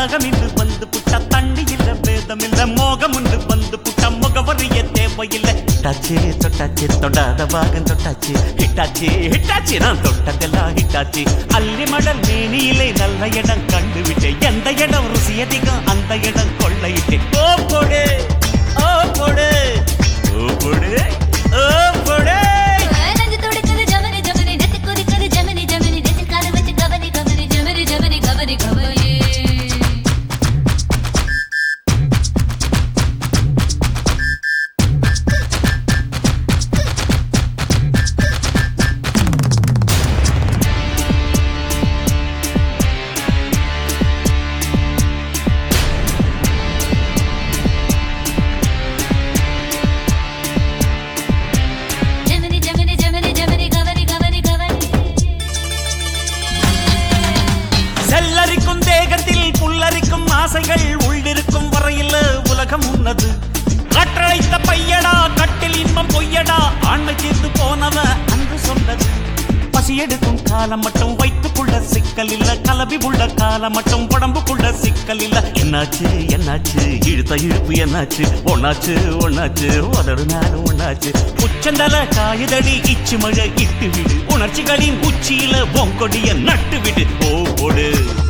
தாகமின்று வந்து புட்டா தண்ணி இல்ல வேதம் இல்ல மோகம் ஒன்று வந்து புட்டா முகவரிய தேவையில்லை. ஹிட்டாச்சு தொட்டாச்சு தொடாத பாகம் தொட்டாச்சு ஹிட்டாச்சு ஹிட்டாச்சு நான் தொட்டதெல்லாம் ஹிட்டாச்சு. அள்ளி மடல் மேனியிலே நல்ல இடம் கண்டுவிட்டேன். எந்த இடம் ருசி அதிகம் அந்த இடம் கொள்ளையிட்டேன். ஓ போடு ஓ போடு ஓ போடு ஓ போடு. செல்லரிக்கும் தேகத்தில் புல்லரிக்கும் ஆசைகள் உள்ளிருக்கும் வரையில் உலகம் உன்னது. கற்றழைத்த பையடா கட்டில் இன்பம் பொய்யடா ஆண்மை தீர்த்து போனவ அன்று சொன்னது. பசியெடுக்கும் காலம் மட்டும் வைத்துக்குள்ள சிக்கல் இல்ல கலவி உள்ள காலம் மட்டும் உடம்புக்குள்ள சிக்கல் இல்ல. என்னாச்சு என்னாச்சு இழுத்த இழுப்பு என்னாச்சு ஒன்னாச்சு ஒன்னாச்சு உதடு நாள் ஒன்னாச்சு. உச்சந்தல காயுதடி இச்சு மழை இட்டு விடு உணர்ச்சிகளின் உச்சியில பொங்கொடிய நட்டு விடு. ஓ போடு